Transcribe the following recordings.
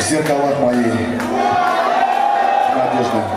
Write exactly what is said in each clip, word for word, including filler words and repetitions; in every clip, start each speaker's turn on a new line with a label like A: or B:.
A: зеркалах моей надежды.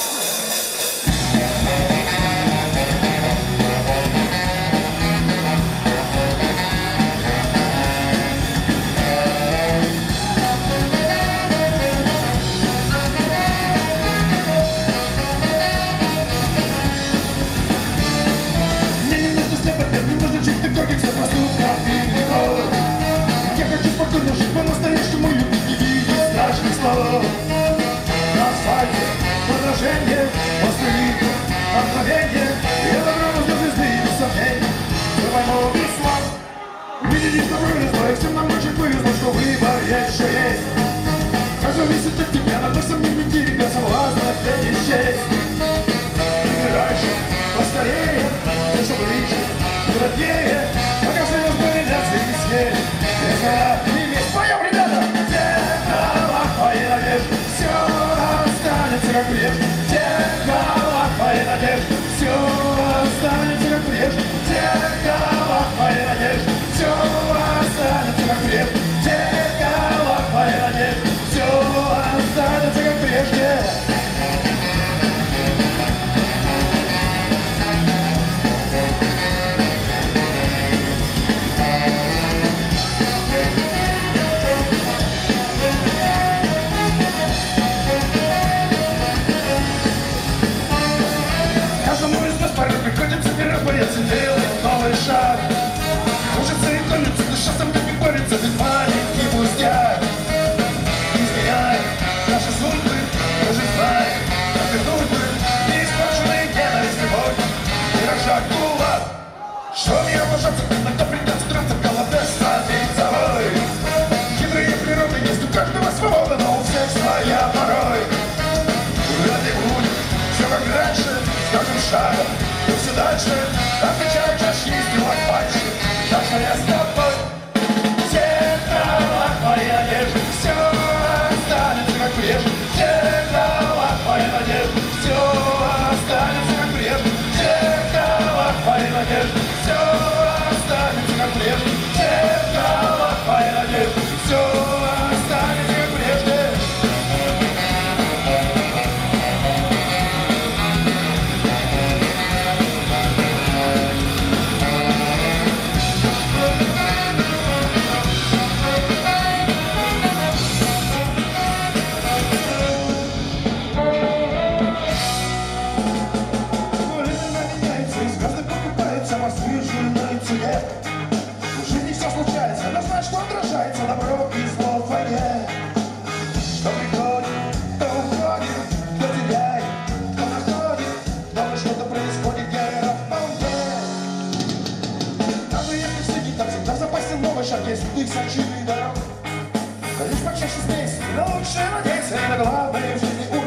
B: Я хочу спокойно жить по-настоящему, любить не видеть страшных слов. На асфальте подражение, после липа мгновенье. Я добро возле звезды и без сомнений. Давай новый слав. Видели, что повезло, и всем нам очень повезло, что выбор еще есть. Как зависит от тебя, надо сомнений тебя соблазна не счесть. Раньше, поскорее, еще ближе, плотнее, пока звезды летят и свет. Поем, ребята! Зеркало твоей надежды, все останется как прежде. Зеркало твоей надежды, все останется как прежде. Зеркало твоей надежды, все останется как прежде. Зеркало твоей надежды, все останется как прежде. Приходится не раз бояться, делать новый шаг. Учится и колется, душа со мной не борется, ведь маленький пустяк. Изменяет наши судьбы, даже знает, как вернуть бы неиспорченные ненависть, любовь и рожать кулак. Что мне обожаться, иногда придется драться, голода самим собой. Хитрые природы есть у каждого свобода, но у всех своя порой. Вряд ли будет все как раньше, с каждым шагом. И все дальше, отвечаю чашки, сделать пальцы. Так что я с тобой. Зеркало твоей надежды, все останется как прежде. Зеркало твоей надежды, все останется как прежде. Зеркало твоей надежды, все останется как прежде. Зеркало твоей надежды, все останется как прежде. Добро и зло в войне. Что приходит, то уходит, кто теряет, кто находит. Дома что-то происходит, я вполне. Даже если все не так, всегда в запасе новый шаг есть. Ты сочинный дорог. Лишь почаще здесь, но лучше надейся. И на главное в жизни